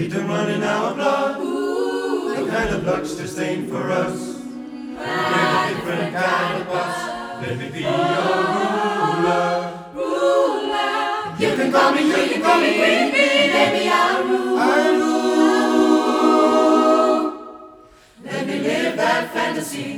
Beat and run in our blood. No kind of luck's to stain for us. We're a different kind of bus. Let me be your ruler. You can call me Queen Bee, baby, I'll rule. Let me live that fantasy.